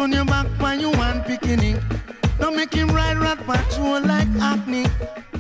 turn your back when you want picking. Don't make him ride rat patrol like acne.